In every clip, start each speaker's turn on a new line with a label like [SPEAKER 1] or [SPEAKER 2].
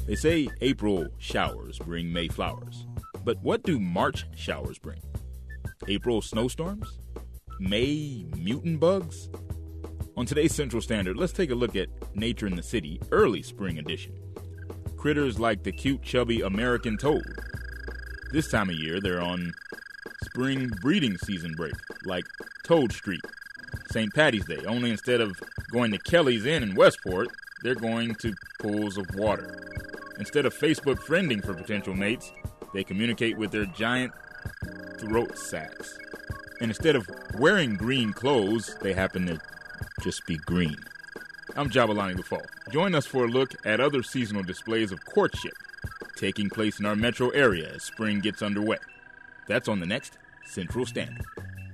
[SPEAKER 1] They say April showers bring May flowers. But what do March showers bring? April snowstorms? May mutant bugs? On today's Central Standard, let's take a look at Nature in the City, early spring edition. Critters like the cute, chubby American toad. This time of year, they're on spring breeding season break, like Toad Street. St. Patty's Day, only instead of going to Kelly's Inn in Westport, they're going to pools of water. Instead of Facebook friending for potential mates, they communicate with their giant throat sacks. And instead of wearing green clothes, they happen to just be green. I'm Jabalani Lafall. Join us for a look at other seasonal displays of courtship taking place in our metro area as spring gets underway. That's on the next Central Standard.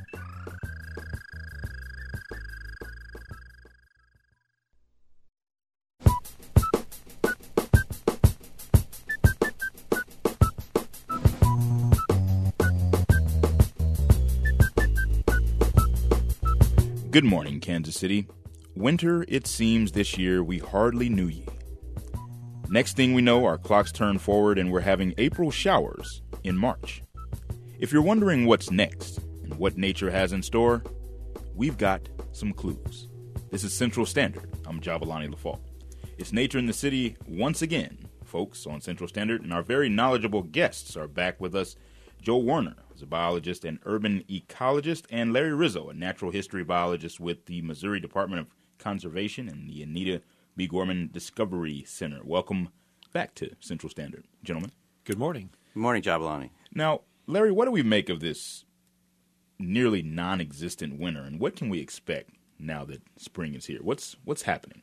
[SPEAKER 1] Good morning, Kansas City. Winter, it seems this year we hardly knew ye. Next thing we know, our clocks turn forward and we're having April showers in March. If you're wondering what's next and what nature has in store, we've got some clues. This is Central Standard. I'm Jabalani Lafall. It's Nature in the City once again, folks, on Central Standard, and our very knowledgeable guests are back with us. Joe Werner is a biologist and urban ecologist, and Larry Rizzo, a natural history biologist with the Missouri Department of Conservation and the Anita B. Gorman Discovery Center. Welcome back to Central Standard, gentlemen.
[SPEAKER 2] Good morning.
[SPEAKER 3] Good morning, Jabalani.
[SPEAKER 1] Now, Larry, what do we make of this nearly non-existent winter, and what can we expect now that spring is here? What's happening?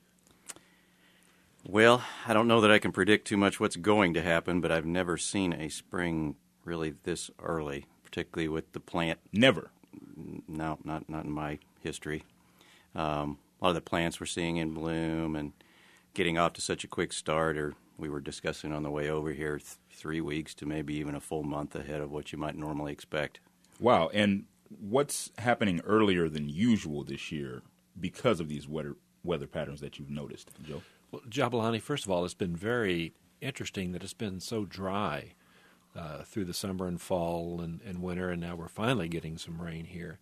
[SPEAKER 3] Well, I don't know that I can predict too much what's going to happen, but I've never seen a spring really this early, particularly with the plant.
[SPEAKER 1] Never?
[SPEAKER 3] No, not in my history. A lot of the plants we're seeing in bloom and getting off to such a quick start, or we were discussing on the way over here, 3 weeks to maybe even a full month ahead of what you might normally expect.
[SPEAKER 1] Wow, and what's happening earlier than usual this year because of these weather patterns that you've noticed, Joe?
[SPEAKER 2] Well, Jabalani, first of all, it's been very interesting that it's been so dry through the summer and fall and winter, and now we're finally getting some rain here.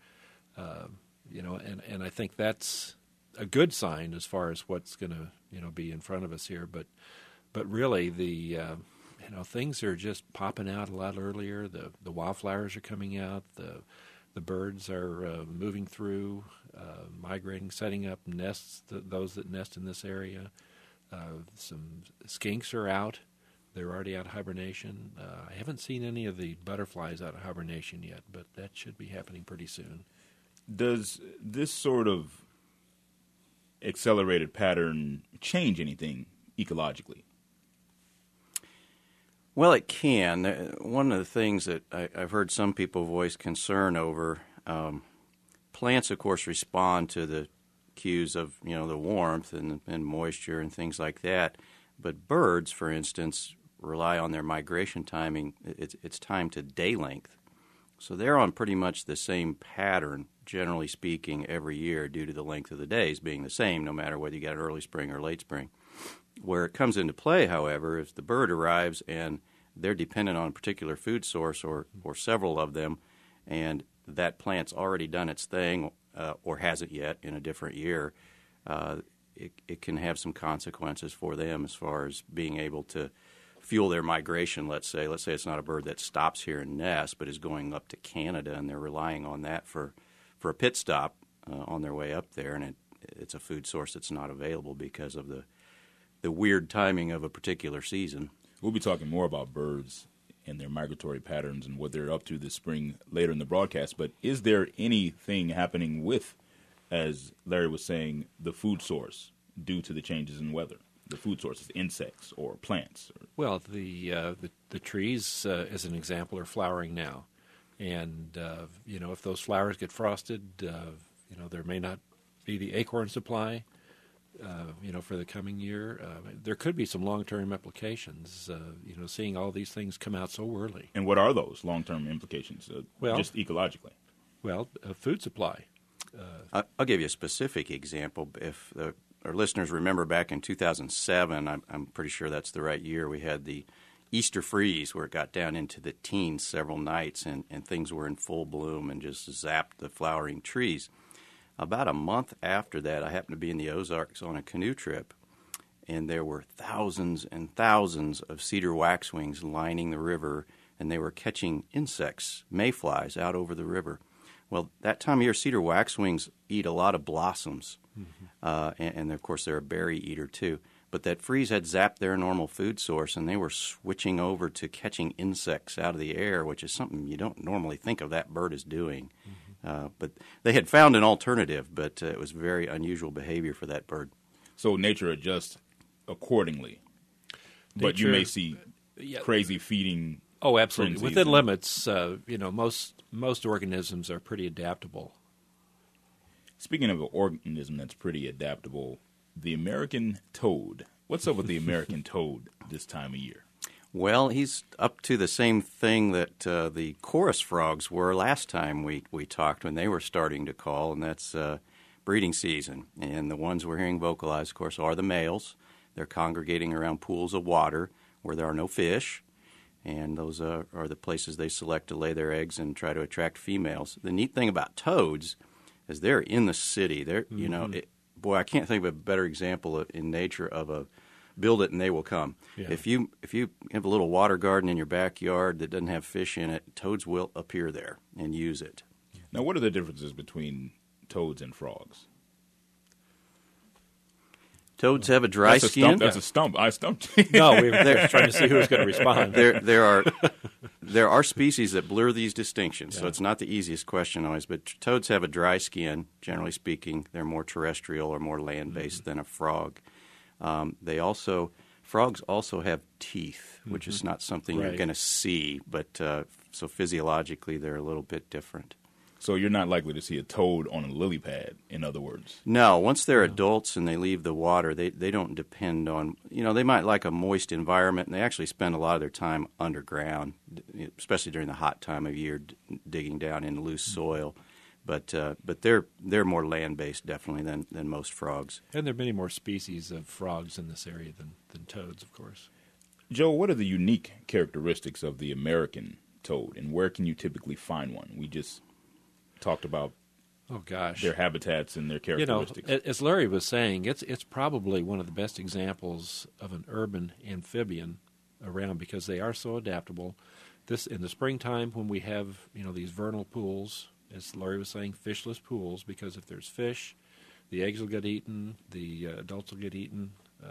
[SPEAKER 2] And I think that's a good sign as far as what's going to be in front of us here. But really, the things are just popping out a lot earlier. The wildflowers are coming out. The birds are moving through, migrating, setting up nests. Those that nest in this area. Some skinks are out. They're already out of hibernation. I haven't seen any of the butterflies out of hibernation yet, but that should be happening pretty soon.
[SPEAKER 1] Does this sort of accelerated pattern change anything ecologically?
[SPEAKER 3] Well, it can. One of the things that I've heard some people voice concern over, plants, of course, respond to the cues of the warmth and moisture and things like that. But birds, for instance, rely on their migration timing. It's time to day length. So they're on pretty much the same pattern, generally speaking, every year due to the length of the days being the same, no matter whether you get an early spring or late spring. Where it comes into play, however, is the bird arrives and they're dependent on a particular food source or several of them, and that plant's already done its thing or hasn't yet in a different year. It can have some consequences for them as far as being able to fuel their migration, let's say. Let's say it's not a bird that stops here and nests, but is going up to Canada, and they're relying on that for a pit stop on their way up there, and it's a food source that's not available because of the weird timing of a particular season.
[SPEAKER 1] We'll be talking more about birds and their migratory patterns and what they're up to this spring later in the broadcast, but is there anything happening with, as Larry was saying, the food source due to the changes in weather? The food sources, insects or plants?
[SPEAKER 2] Well, the trees, as an example, are flowering now. And, if those flowers get frosted, there may not be the acorn supply, for the coming year. There could be some long-term implications, seeing all these things come out so early.
[SPEAKER 1] And what are those long-term implications, just ecologically?
[SPEAKER 2] Well, food supply.
[SPEAKER 3] I'll give you a specific example. If our listeners remember back in 2007, I'm pretty sure that's the right year, we had the Easter freeze where it got down into the teens several nights and things were in full bloom and just zapped the flowering trees. About a month after that, I happened to be in the Ozarks on a canoe trip, and there were thousands and thousands of cedar waxwings lining the river, and they were catching insects, mayflies, out over the river. Well, that time of year, cedar waxwings eat a lot of blossoms, and of course they're a berry eater too. But that freeze had zapped their normal food source, and they were switching over to catching insects out of the air, which is something you don't normally think of that bird as doing. But they had found an alternative, but it was very unusual behavior for that bird.
[SPEAKER 1] So nature adjusts accordingly. But you may see crazy feeding.
[SPEAKER 2] Oh, absolutely.
[SPEAKER 1] frenzies.
[SPEAKER 2] Within limits, most organisms are pretty adaptable.
[SPEAKER 1] Speaking of an organism that's pretty adaptable, the American toad. What's up with the American toad this time of year?
[SPEAKER 3] Well, he's up to the same thing that the chorus frogs were last time we talked when they were starting to call, and that's breeding season. And the ones we're hearing vocalize, of course, are the males. They're congregating around pools of water where there are no fish, and those are the places they select to lay their eggs and try to attract females. The neat thing about toads is they're in the city. They're boy, I can't think of a better example in nature of a build it and they will come.
[SPEAKER 2] Yeah.
[SPEAKER 3] If you have a little water garden in your backyard that doesn't have fish in it, toads will appear there and use it.
[SPEAKER 1] Now, what are the differences between toads and frogs?
[SPEAKER 3] Toads have a dry skin.
[SPEAKER 1] That's a stump. I stumped you.
[SPEAKER 2] No, we were trying to see who was going to respond.
[SPEAKER 3] There are species that blur these distinctions, so it's not the easiest question always. But toads have a dry skin, generally speaking. They're more terrestrial or more land-based than a frog. Frogs also have teeth, which is not something you're going to see, but so physiologically they're a little bit different.
[SPEAKER 1] So you're not likely to see a toad on a lily pad, in other words.
[SPEAKER 3] No, once they're adults and they leave the water, they don't depend on, they might like a moist environment, and they actually spend a lot of their time underground, especially during the hot time of year, digging down in loose soil. But they're more land-based, definitely, than most frogs.
[SPEAKER 2] And there are many more species of frogs in this area than toads, of course.
[SPEAKER 1] Joe, what are the unique characteristics of the American toad, and where can you typically find one? We just talked about their habitats and their characteristics.
[SPEAKER 2] As Larry was saying, it's probably one of the best examples of an urban amphibian around because they are so adaptable. This in the springtime when we have these vernal pools, as Larry was saying, fishless pools, because if there's fish, the eggs will get eaten, the adults will get eaten.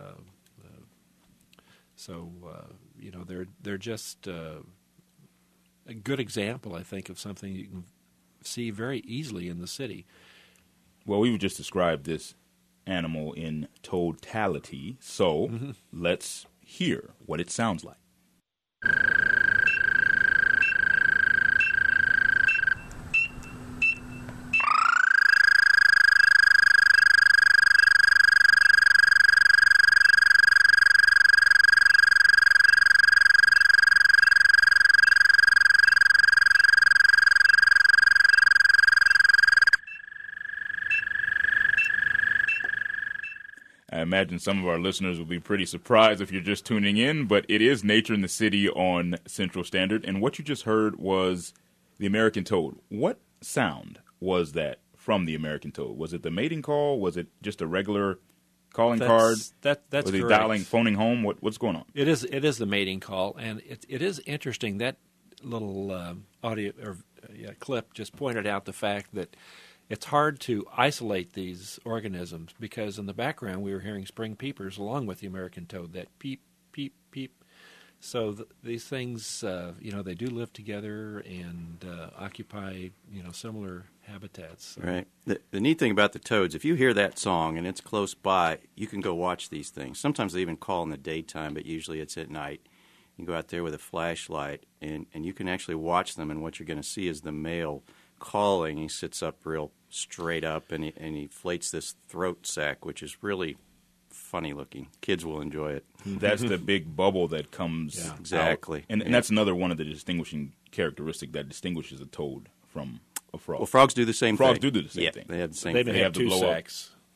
[SPEAKER 2] They're just a good example, I think, of something you can see very easily in the city.
[SPEAKER 1] Well, we've just described this animal in totality, so let's hear what it sounds like. I imagine some of our listeners will be pretty surprised if you're just tuning in, but it is Nature in the City on Central Standard, and what you just heard was the American toad. What sound was that from the American toad? Was it the mating call? Was it just a regular calling card?
[SPEAKER 2] That's
[SPEAKER 1] was he
[SPEAKER 2] correct.
[SPEAKER 1] phoning home? What's going on?
[SPEAKER 2] It is the mating call, and it is interesting. That little audio or clip just pointed out the fact that it's hard to isolate these organisms because in the background we were hearing spring peepers along with the American toad, that peep, peep, peep. So these things, they do live together and occupy, similar habitats.
[SPEAKER 3] Right. The neat thing about the toads, if you hear that song and it's close by, you can go watch these things. Sometimes they even call in the daytime, but usually it's at night. You go out there with a flashlight, and you can actually watch them, and what you're going to see is the male calling. He sits up real straight up, and he inflates this throat sac, which is really funny looking. Kids will enjoy it.
[SPEAKER 1] That's the big bubble that comes out.
[SPEAKER 3] Exactly.
[SPEAKER 1] And that's another one of the distinguishing characteristics that distinguishes a toad from a frog.
[SPEAKER 3] Well, frogs do the same thing.
[SPEAKER 1] Frogs do the same thing.
[SPEAKER 3] They have the same
[SPEAKER 2] They
[SPEAKER 3] thing.
[SPEAKER 2] may have
[SPEAKER 1] to
[SPEAKER 2] two
[SPEAKER 1] blow
[SPEAKER 2] sacs.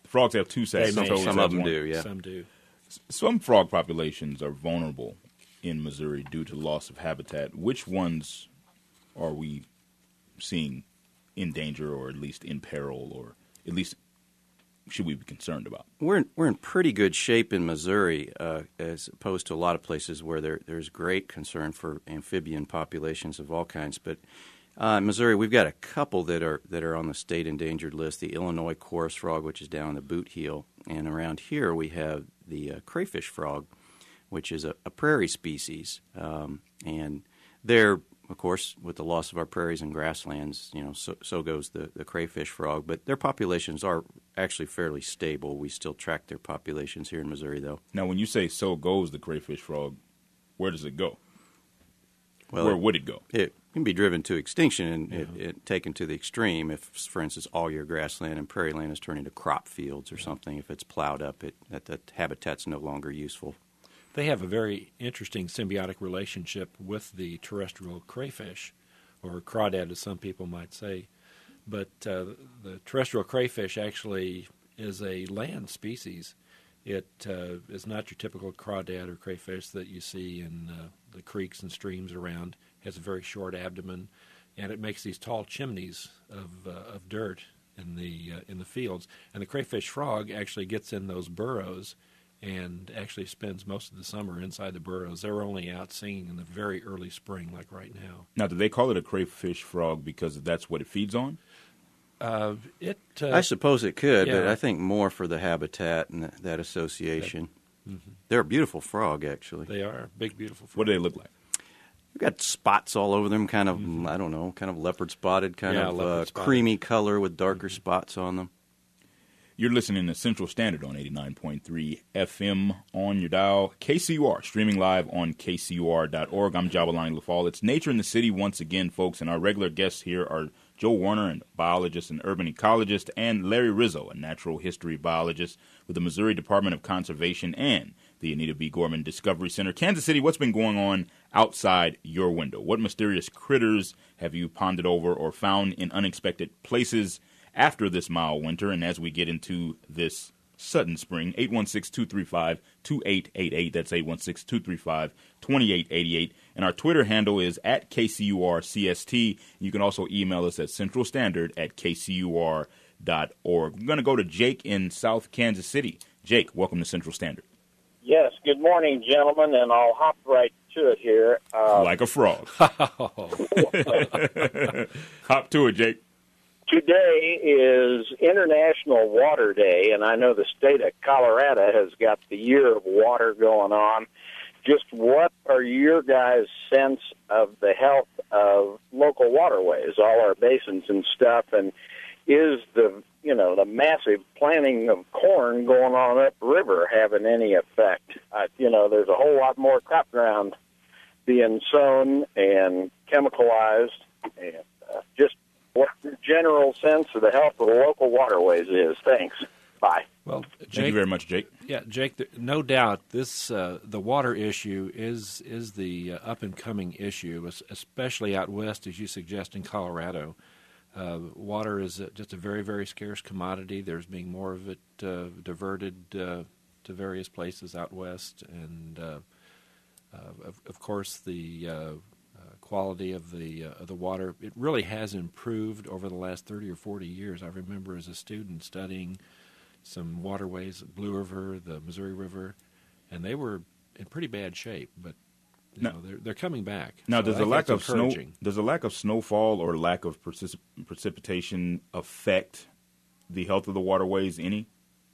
[SPEAKER 1] Frogs have two sets.
[SPEAKER 2] They may.
[SPEAKER 1] Toads
[SPEAKER 3] Some
[SPEAKER 1] have
[SPEAKER 3] of them
[SPEAKER 1] one.
[SPEAKER 3] do, yeah.
[SPEAKER 2] Some do.
[SPEAKER 1] Some frog populations are vulnerable in Missouri due to loss of habitat. Which ones are we seeing in danger, or at least in peril, or at least should we be concerned about?
[SPEAKER 3] We're in pretty good shape in Missouri, as opposed to a lot of places where there's great concern for amphibian populations of all kinds. But in Missouri, we've got a couple that are on the state endangered list. The Illinois chorus frog, which is down in the boot heel, and around here we have the crayfish frog, which is a prairie species, and they're, of course, with the loss of our prairies and grasslands, so goes the crayfish frog. But their populations are actually fairly stable. We still track their populations here in Missouri, though.
[SPEAKER 1] Now, when you say so goes the crayfish frog, where does it go?
[SPEAKER 3] Well,
[SPEAKER 1] where would it go?
[SPEAKER 3] It can be driven to extinction and taken to the extreme if, for instance, all your grassland and prairie land is turned into crop fields or something. If it's plowed up, that habitat's no longer useful.
[SPEAKER 2] They have a very interesting symbiotic relationship with the terrestrial crayfish, or crawdad, as some people might say. But the terrestrial crayfish actually is a land species. It is not your typical crawdad or crayfish that you see in the creeks and streams around. It has a very short abdomen, and it makes these tall chimneys of dirt in the fields. And the crayfish frog actually gets in those burrows and actually spends most of the summer inside the burrows. They're only out singing in the very early spring, like right now.
[SPEAKER 1] Now, do they call it a crayfish frog because that's what it feeds on?
[SPEAKER 3] I suppose it could, but
[SPEAKER 2] yeah.
[SPEAKER 3] I think more for the habitat and that association.
[SPEAKER 2] Mm-hmm.
[SPEAKER 3] They're a beautiful frog, actually.
[SPEAKER 2] They are big, beautiful frogs.
[SPEAKER 1] What do they look like?
[SPEAKER 3] They've got spots all over them, kind of, I don't know, kind of leopard spotted,
[SPEAKER 2] leopard-spotted.
[SPEAKER 3] creamy color with darker spots on them.
[SPEAKER 1] You're listening to Central Standard on 89.3 FM on your dial. KCUR, streaming live on kcur.org. I'm Jabalani LaFall. It's Nature in the City once again, folks, and our regular guests here are Joe Warner, a biologist and urban ecologist, and Larry Rizzo, a natural history biologist with the Missouri Department of Conservation and the Anita B. Gorman Discovery Center. Kansas City, what's been going on outside your window? What mysterious critters have you pondered over or found in unexpected places after this mild winter and as we get into this sudden spring? 816-235-2888. That's 816-235-2888. And our Twitter handle is at KCURCST. You can also email us at centralstandard@kcur.org. We're going to go to Jake in South Kansas City. Jake, welcome to Central Standard.
[SPEAKER 4] Yes, good morning, gentlemen, and I'll hop right to it here.
[SPEAKER 1] Like a frog. Hop to it, Jake.
[SPEAKER 4] Today is International Water Day, and I know the state of Colorado has got the Year of Water going on. Just what are your guys' sense of the health of local waterways, all our basins and stuff, and is the massive planting of corn going on upriver having any effect? There's a whole lot more crop ground being sown and chemicalized, and just what the general sense of the health of the local waterways is. Thanks. Bye.
[SPEAKER 2] Well, Jake,
[SPEAKER 1] Thank you very much, Jake.
[SPEAKER 2] Yeah, Jake, no doubt this the water issue is the up-and-coming issue, especially out west, as you suggest, in Colorado. Water is just a very, very scarce commodity. There's being more of it diverted to various places out west. And, of course, the quality of the water, it really has improved over the last 30 or 40 years. I remember as a student studying some waterways, Blue River, the Missouri River, and they were in pretty bad shape, but they're coming back.
[SPEAKER 1] Now,
[SPEAKER 2] So
[SPEAKER 1] does
[SPEAKER 2] I
[SPEAKER 1] the
[SPEAKER 2] think
[SPEAKER 1] lack
[SPEAKER 2] that's
[SPEAKER 1] of snow,
[SPEAKER 2] encouraging.
[SPEAKER 1] does the lack of snowfall or lack of precipitation affect the health of the waterways any?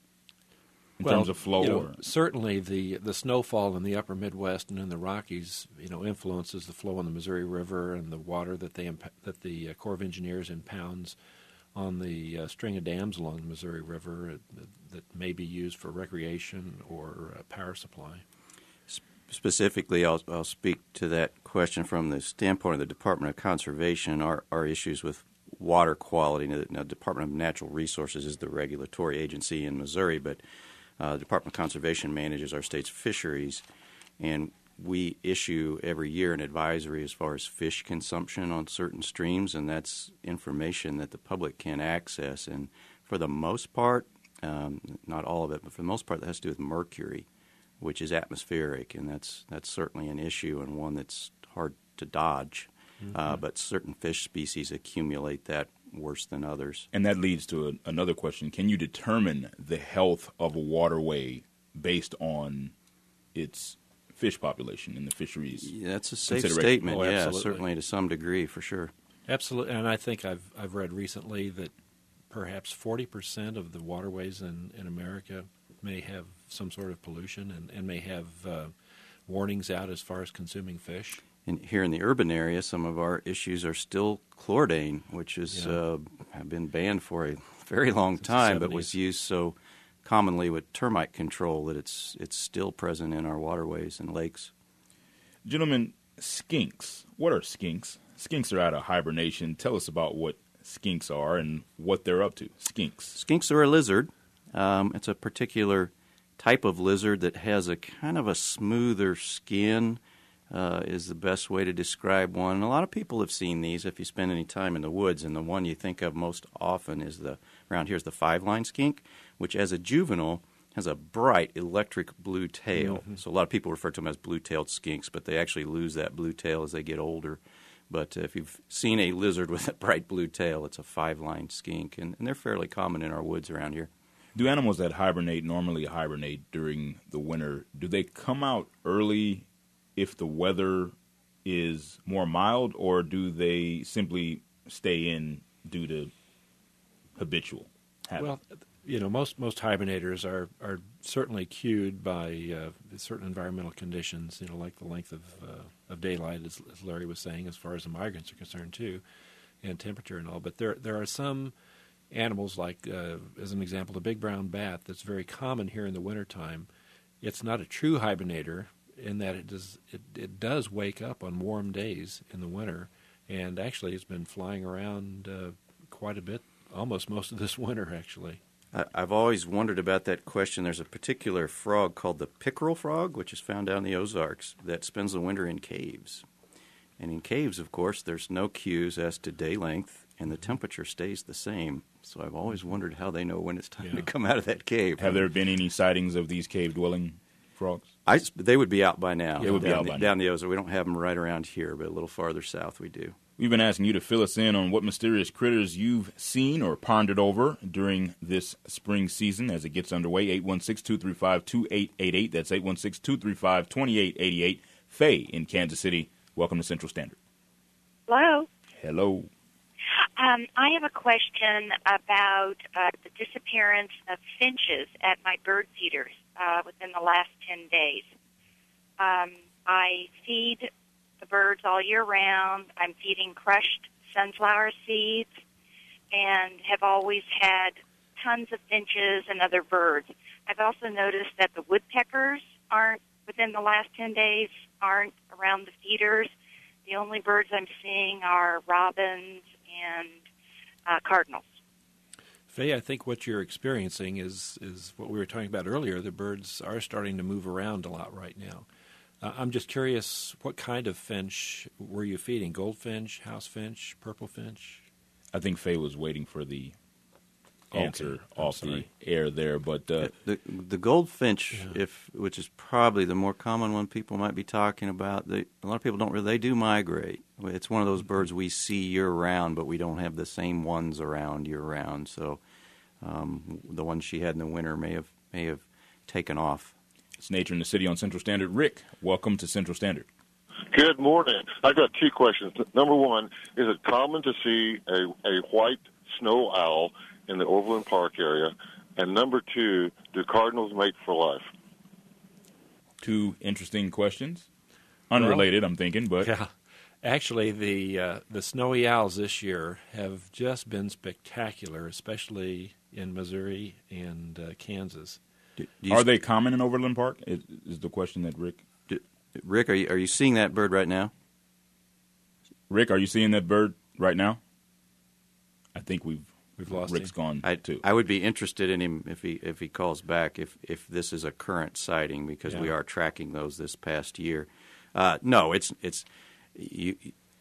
[SPEAKER 1] In terms of flow,
[SPEAKER 2] certainly the snowfall in the upper Midwest and in the Rockies, influences the flow in the Missouri River and the water that the Corps of Engineers impounds on the string of dams along the Missouri River that may be used for recreation or power supply.
[SPEAKER 3] Specifically, I'll speak to that question from the standpoint of the Department of Conservation. Our issues with water quality. Now, Department of Natural Resources is the regulatory agency in Missouri, but the Department of Conservation manages our state's fisheries, and we issue every year an advisory as far as fish consumption on certain streams, and that's information that the public can access. And for the most part, not all of it, but for the most part, that has to do with mercury, which is atmospheric, and that's certainly an issue and one that's hard to dodge. But certain fish species accumulate that worse than others.
[SPEAKER 1] And that leads to another question. Can you determine the health of a waterway based on its fish population in the fisheries?
[SPEAKER 3] Yeah, that's a safe statement,
[SPEAKER 2] Oh,
[SPEAKER 3] yeah,
[SPEAKER 2] absolutely.
[SPEAKER 3] certainly to some degree, for sure.
[SPEAKER 2] Absolutely, and I think I've read recently that perhaps 40% of the waterways in America may have some sort of pollution and may have warnings out as far as consuming fish.
[SPEAKER 3] And here in the urban area, some of our issues are still chlordane, which is have been banned for a very long
[SPEAKER 2] Since the
[SPEAKER 3] time, but
[SPEAKER 2] 70s.
[SPEAKER 3] was used so commonly with termite control that it's still present in our waterways and lakes.
[SPEAKER 1] Gentlemen, skinks. What are skinks? Skinks are out of hibernation. Tell us about what skinks are and what they're up to. Skinks.
[SPEAKER 3] Skinks are a lizard. It's a particular type of lizard that has a kind of a smoother skin, is the best way to describe one. And a lot of people have seen these if you spend any time in the woods, and the one you think of most often is around here is the five-line skink, which as a juvenile has a bright electric blue tail.
[SPEAKER 2] Mm-hmm.
[SPEAKER 3] So a lot of people refer to them as blue-tailed skinks, but they actually lose that blue tail as they get older. But if you've seen a lizard with a bright blue tail, it's a five-line skink, and they're fairly common in our woods around here.
[SPEAKER 1] Do animals that normally hibernate during the winter, do they come out early if the weather is more mild, or do they simply stay in due to habitual habit?
[SPEAKER 2] Well, most hibernators are certainly cued by certain environmental conditions, like the length of daylight, as Larry was saying, as far as the migrants are concerned too, and temperature and all. But there are some animals, like as an example, the big brown bat, that's very common here in the wintertime. It's not a true hibernator in that it does wake up on warm days in the winter, and actually it's been flying around quite a bit, almost most of this winter actually.
[SPEAKER 3] I've always wondered about that question. There's a particular frog called the pickerel frog, which is found down in the Ozarks, that spends the winter in caves. And in caves, of course, there's no cues as to day length, and the temperature stays the same. So I've always wondered how they know when it's time to come out of that cave.
[SPEAKER 1] Have there been any sightings of these cave-dwelling frogs?
[SPEAKER 3] They would be out by now.
[SPEAKER 1] They would be out by now.
[SPEAKER 3] Down the Ozarks. We don't have them right around here, but a little farther south we do.
[SPEAKER 1] We've been asking you to fill us in on what mysterious critters you've seen or pondered over during this spring season as it gets underway. 816-235-2888. That's 816-235-2888. Faye in Kansas City. Welcome to Central Standard.
[SPEAKER 5] Hello.
[SPEAKER 1] Hello.
[SPEAKER 5] I have a question about the disappearance of finches at my bird feeders within the last 10 days. I feed the birds all year round. I'm feeding crushed sunflower seeds and have always had tons of finches and other birds. I've also noticed that the woodpeckers within the last 10 days aren't around the feeders. The only birds I'm seeing are robins and cardinals.
[SPEAKER 2] Faye, I think what you're experiencing is what we were talking about earlier. The birds are starting to move around a lot right now. I'm just curious, what kind of finch were you feeding? Goldfinch, house finch, purple finch?
[SPEAKER 1] I think Faye was waiting for the answer off the
[SPEAKER 2] sorry.
[SPEAKER 1] air there, but
[SPEAKER 3] The goldfinch, which is probably the more common one people might be talking about, a lot of people don't really. They do migrate. It's one of those birds we see year round, but we don't have the same ones around year round. So the ones she had in the winter may have taken off.
[SPEAKER 1] it's Nature in the City on Central Standard. Rick, welcome to Central Standard.
[SPEAKER 6] Good morning. I've got two questions. Number one, is it common to see a white snow owl in the Overland Park area? And number two, do cardinals mate for life?
[SPEAKER 1] Two interesting questions. Unrelated, I'm thinking, but
[SPEAKER 2] Yeah. Actually, the snowy owls this year have just been spectacular, especially in Missouri and Kansas.
[SPEAKER 1] are they common in Overland Park? Is the question that Rick...
[SPEAKER 3] Rick, are you seeing that bird right now?
[SPEAKER 1] Rick, are you seeing that bird right now? I think we've
[SPEAKER 2] lost
[SPEAKER 1] Rick's
[SPEAKER 2] him.
[SPEAKER 1] gone too.
[SPEAKER 3] I would be interested in him if he calls back if this is a current sighting, because we are tracking those this past year. No, it's you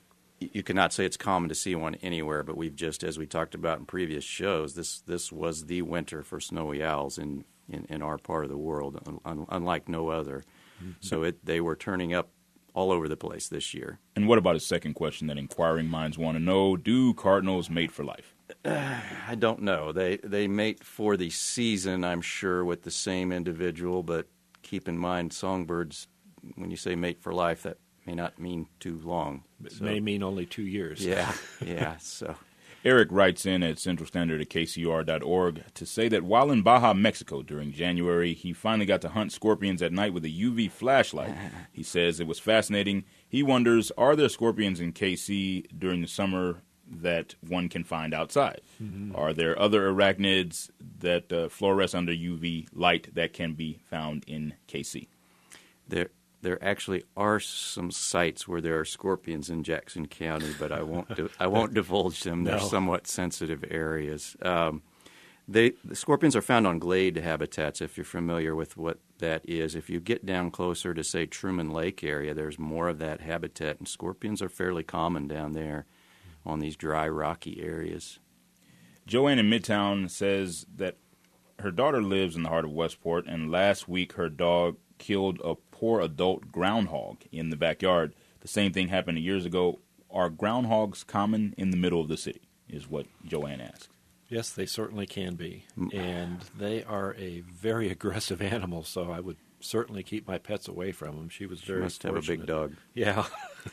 [SPEAKER 3] you cannot say it's common to see one anywhere, but we've just, as we talked about in previous shows, this was the winter for snowy owls in our part of the world, unlike no other. Mm-hmm. So they were turning up all over the place this year.
[SPEAKER 1] And what about a second question that inquiring minds want to know? Do cardinals mate for life?
[SPEAKER 3] I don't know. They mate for the season, I'm sure, with the same individual, but keep in mind, songbirds, when you say mate for life, that may not mean too long.
[SPEAKER 2] It may mean only 2 years.
[SPEAKER 3] Yeah, so.
[SPEAKER 1] Eric writes in at centralstandard@kcr.org to say that while in Baja, Mexico during January, he finally got to hunt scorpions at night with a UV flashlight. He says it was fascinating. He wonders, are there scorpions in KC during the summer that one can find outside? Mm-hmm. Are there other arachnids that fluoresce under UV light that can be found in KC?
[SPEAKER 3] There actually are some sites where there are scorpions in Jackson County, but I won't divulge them. They're somewhat sensitive areas. The scorpions are found on glade habitats, if you're familiar with what that is. If you get down closer to, say, Truman Lake area, there's more of that habitat, and scorpions are fairly common down there on these dry, rocky areas.
[SPEAKER 1] Joanne in Midtown says that her daughter lives in the heart of Westport, and last week her dog killed a poor adult groundhog in the backyard. The same thing happened years ago. Are groundhogs common in the middle of the city, is what Joanne asks.
[SPEAKER 2] Yes, they certainly can be. And they are a very aggressive animal, so I would certainly keep my pets away from them. She was very
[SPEAKER 3] must
[SPEAKER 2] fortunate.
[SPEAKER 3] Have a big dog.
[SPEAKER 2] Yeah.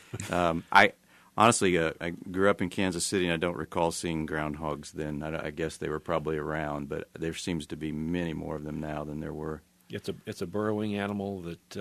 [SPEAKER 3] I honestly, I grew up in Kansas City, and I don't recall seeing groundhogs then. I guess they were probably around, but there seems to be many more of them now than there were.
[SPEAKER 2] It's a burrowing animal that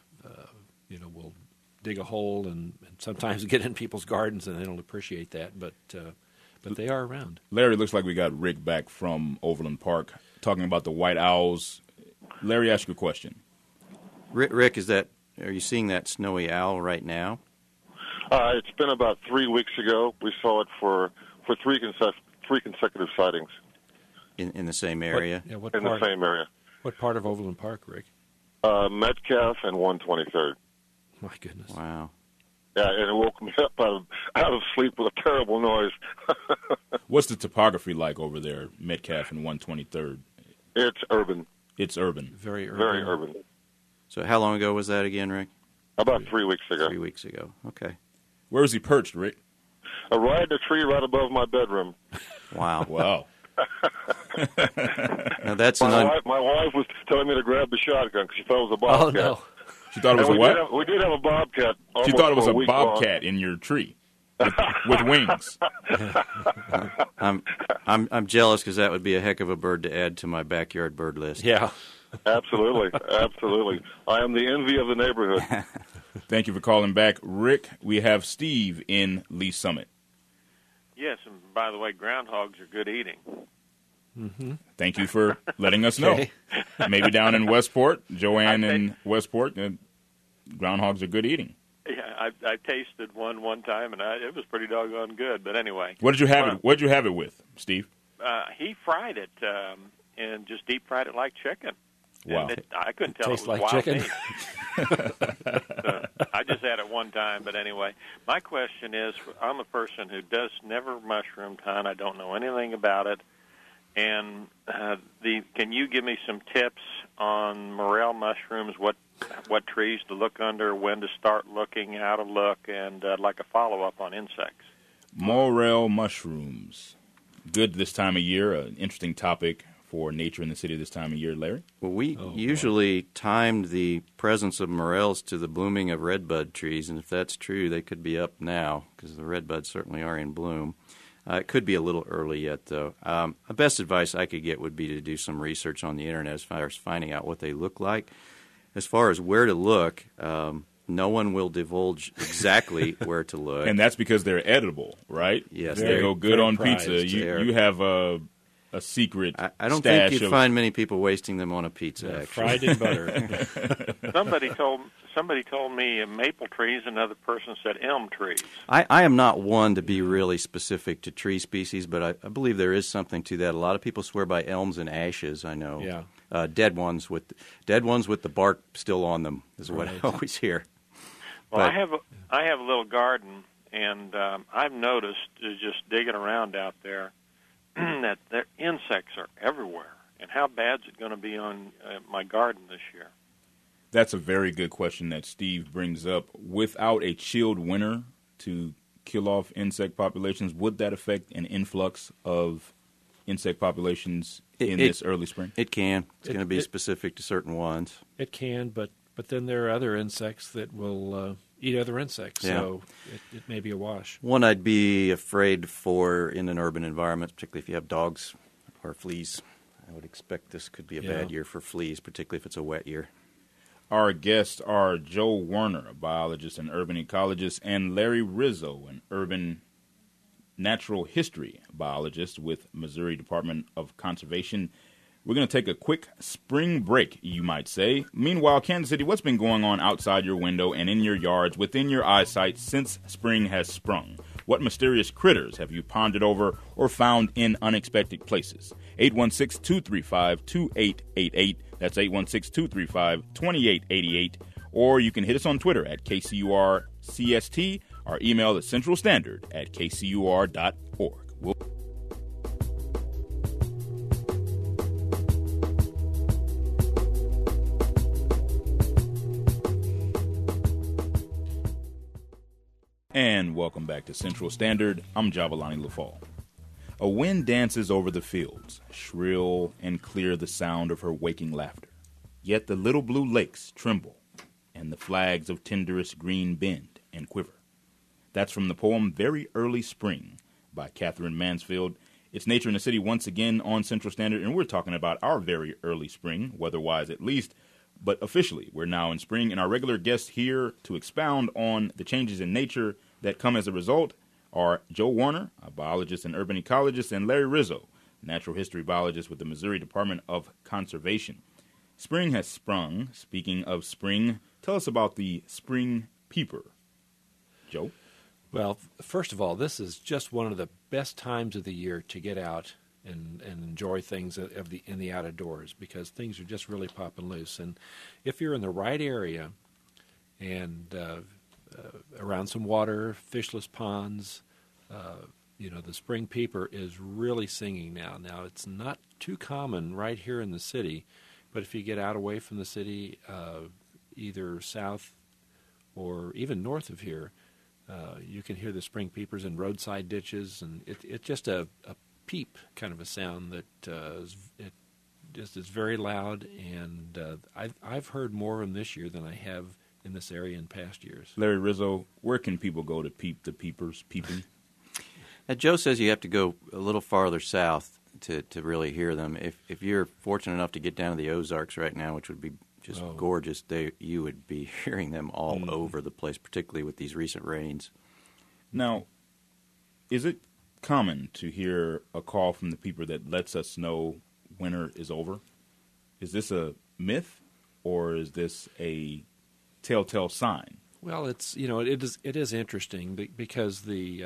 [SPEAKER 2] will dig a hole and sometimes get in people's gardens, and they don't appreciate that. But they are around.
[SPEAKER 1] Larry, looks like we got Rick back from Overland Park talking about the white owls. Larry, ask your question.
[SPEAKER 3] Rick, are you seeing that snowy owl right now?
[SPEAKER 6] It's been about 3 weeks ago. We saw it for three consecutive sightings.
[SPEAKER 3] In the same area?
[SPEAKER 6] The same area.
[SPEAKER 2] What part of Overland Park, Rick?
[SPEAKER 6] Metcalf and 123rd.
[SPEAKER 2] My goodness.
[SPEAKER 3] Wow.
[SPEAKER 6] Yeah, and it woke me up out of sleep with a terrible noise.
[SPEAKER 1] What's the topography like over there, Metcalf and 123rd?
[SPEAKER 6] It's urban.
[SPEAKER 1] It's urban.
[SPEAKER 2] Very urban.
[SPEAKER 6] Very urban.
[SPEAKER 3] So how long ago was that again, Rick?
[SPEAKER 6] About 3 weeks ago.
[SPEAKER 3] 3 weeks ago. Okay.
[SPEAKER 1] Where was he perched, Rick?
[SPEAKER 6] Right in a tree right above my bedroom.
[SPEAKER 3] Wow.
[SPEAKER 1] Wow.
[SPEAKER 3] Now that's
[SPEAKER 6] my wife was telling me to grab the shotgun because she thought it was a bobcat.
[SPEAKER 2] Oh, no.
[SPEAKER 1] She thought it was a what?
[SPEAKER 6] We did have a bobcat.
[SPEAKER 1] She thought it was a bobcat in your tree with wings.
[SPEAKER 3] I'm jealous because that would be a heck of a bird to add to my backyard bird list.
[SPEAKER 2] Yeah.
[SPEAKER 6] Absolutely. I am the envy of the neighborhood.
[SPEAKER 1] Thank you for calling back. Rick, we have Steve in Lee Summit.
[SPEAKER 7] Yes, and by the way, groundhogs are good eating.
[SPEAKER 2] Mm-hmm.
[SPEAKER 1] Thank you for letting us know.
[SPEAKER 2] Okay.
[SPEAKER 1] Maybe down in Westport, Joanne in Westport, groundhogs are good eating.
[SPEAKER 7] Yeah, I tasted one time, and it was pretty doggone good. But anyway,
[SPEAKER 1] what did you have it? What did you have it with, Steve?
[SPEAKER 7] He fried it and just deep fried it like chicken.
[SPEAKER 1] Wow!
[SPEAKER 7] I couldn't tell
[SPEAKER 2] Tastes
[SPEAKER 7] it was
[SPEAKER 2] like
[SPEAKER 7] wild
[SPEAKER 2] chicken.
[SPEAKER 7] meat. I just had it one time, but anyway, my question is: I'm a person who does never mushroom hunt. I don't know anything about it. And can you give me some tips on morel mushrooms? What trees to look under, when to start looking, how to look, and like a follow-up on insects.
[SPEAKER 1] Morel mushrooms, good this time of year. An interesting topic for nature in the city this time of year, Larry.
[SPEAKER 3] Well, we usually timed the presence of morels to the blooming of redbud trees, and if that's true, they could be up now because the redbuds certainly are in bloom. It could be a little early yet, though. The best advice I could get would be to do some research on the Internet as far as finding out what they look like. As far as where to look, no one will divulge exactly where to look.
[SPEAKER 1] And that's because they're edible, right?
[SPEAKER 3] Yes.
[SPEAKER 1] They go good on
[SPEAKER 2] prized.
[SPEAKER 1] pizza. You have a secret
[SPEAKER 3] I don't
[SPEAKER 1] stash
[SPEAKER 3] think you'd find many people wasting them on a pizza, actually.
[SPEAKER 2] Fried in butter.
[SPEAKER 7] Somebody told me maple trees. Another person said elm trees.
[SPEAKER 3] I am not one to be really specific to tree species, but I believe there is something to that. A lot of people swear by elms and ashes, I know.
[SPEAKER 2] Yeah.
[SPEAKER 3] Dead ones with the bark still on them is what I always hear.
[SPEAKER 7] Well,
[SPEAKER 3] but
[SPEAKER 7] I have a little garden, And I've noticed, just digging around out there, that their insects are everywhere. And how bad is it going to be on my garden this year?
[SPEAKER 1] That's a very good question that Steve brings up. Without a chilled winter to kill off insect populations, would that affect an influx of insect populations in this early spring?
[SPEAKER 3] It can. It's going to be specific to certain ones.
[SPEAKER 2] It can, but then there are other insects that will eat other insects, so it may be a wash.
[SPEAKER 3] One I'd be afraid for in an urban environment, particularly if you have dogs or fleas. I would expect this could be a bad year for fleas, particularly if it's a wet year.
[SPEAKER 1] Our guests are Joe Werner, a biologist and urban ecologist, and Larry Rizzo, an urban natural history biologist with Missouri Department of Conservation. We're going to take a quick spring break, you might say. Meanwhile, Kansas City, what's been going on outside your window and in your yards, within your eyesight, since spring has sprung? What mysterious critters have you pondered over or found in unexpected places? 816-235-2888. That's 816-235-2888. Or you can hit us on Twitter at KCURCST. Our email is centralstandard@kcur.org. And welcome back to Central Standard. I'm Jabalani Lafall. A wind dances over the fields, shrill and clear the sound of her waking laughter. Yet the little blue lakes tremble, and the flags of tenderest green bend and quiver. That's from the poem Very Early Spring by Catherine Mansfield. It's Nature in the City once again on Central Standard, and we're talking about our very early spring, weather-wise at least. But officially, we're now in spring, and our regular guests here to expound on the changes in nature that come as a result are Joe Werner, a biologist and urban ecologist, and Larry Rizzo, natural history biologist with the Missouri Department of Conservation. Spring has sprung. Speaking of spring, tell us about the spring peeper. Joe?
[SPEAKER 2] Well, first of all, this is just one of the best times of the year to get out and enjoy things in the out of doors, because things are just really popping loose. And if you're in the right area and around some water, fishless ponds, the spring peeper is really singing now. Now, it's not too common right here in the city, but if you get out away from the city, either south or even north of here, you can hear the spring peepers in roadside ditches, and it's just a peep kind of a sound that it just is very loud, and I've heard more of them this year than I have in this area in past years.
[SPEAKER 1] Larry Rizzo, where can people go to peep the peepers peeping?
[SPEAKER 3] Joe says you have to go a little farther south to really hear them. If you're fortunate enough to get down to the Ozarks right now, which would be just gorgeous, you would be hearing them all over the place, particularly with these recent rains.
[SPEAKER 1] Now, is it common to hear a call from the peeper that lets us know winter is over? Is this a myth, or is this a telltale sign?
[SPEAKER 2] Well, it is interesting because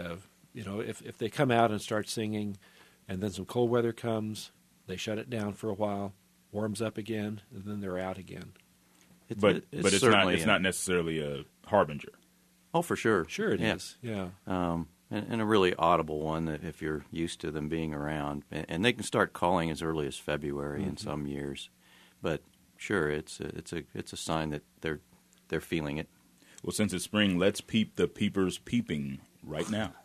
[SPEAKER 2] if they come out and start singing, and then some cold weather comes, they shut it down for a while, warms up again, and then they're out again.
[SPEAKER 1] But it's not necessarily a harbinger.
[SPEAKER 3] Oh, for sure.
[SPEAKER 2] Sure it is. Yeah.
[SPEAKER 3] And a really audible one that if you're used to them being around, and they can start calling as early as February in some years. But sure, it's a sign that they're feeling it.
[SPEAKER 1] Well, since it's spring, let's peep the peepers peeping right now.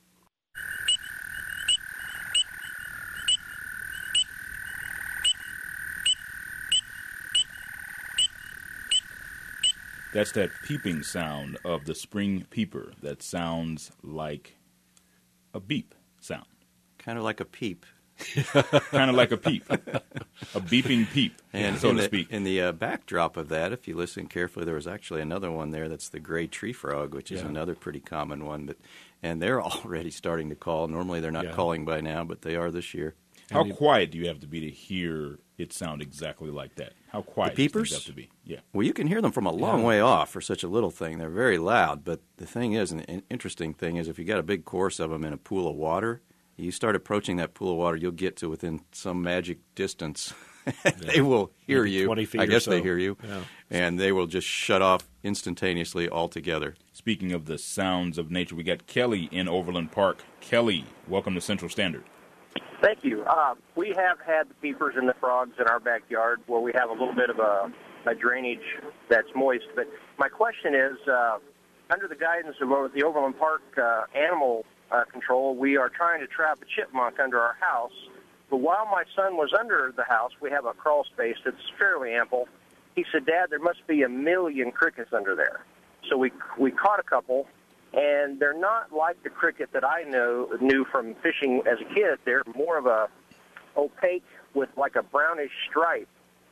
[SPEAKER 1] That's that peeping sound of the spring peeper that sounds like a beep sound.
[SPEAKER 3] Kind of like a peep.
[SPEAKER 1] Kind of like a peep. A beeping peep,
[SPEAKER 3] and
[SPEAKER 1] so to speak.
[SPEAKER 3] In the backdrop of that, if you listen carefully, there was actually another one there that's the gray tree frog, which is another pretty common one. And they're already starting to call. Normally they're not calling by now, but they are this year.
[SPEAKER 1] How quiet do you have to be to hear it sound exactly like that? How quiet
[SPEAKER 3] the peepers?
[SPEAKER 1] do you have to be? Yeah.
[SPEAKER 3] Well, you can hear them from a long way off for such a little thing. They're very loud, but the thing is, an interesting thing is if you got a big chorus of them in a pool of water, you start approaching that pool of water, you'll get to within some magic distance they will hear
[SPEAKER 2] Maybe
[SPEAKER 3] you.
[SPEAKER 2] 20 feet
[SPEAKER 3] I
[SPEAKER 2] or
[SPEAKER 3] guess
[SPEAKER 2] so.
[SPEAKER 3] they hear you.
[SPEAKER 2] Yeah.
[SPEAKER 3] And they will just shut off instantaneously altogether.
[SPEAKER 1] Speaking of the sounds of nature, we got Kelly in Overland Park. Kelly, welcome to Central Standard.
[SPEAKER 8] Thank you. We have had the peepers and the frogs in our backyard where we have a little bit of a drainage that's moist. But my question is, under the guidance of the Overland Park Animal Control, we are trying to trap a chipmunk under our house. But while my son was under the house, we have a crawl space that's fairly ample. He said, "Dad, there must be 1 million crickets under there." So we caught a couple. And they're not like the cricket that I knew from fishing as a kid. They're more of a opaque with like a brownish stripe.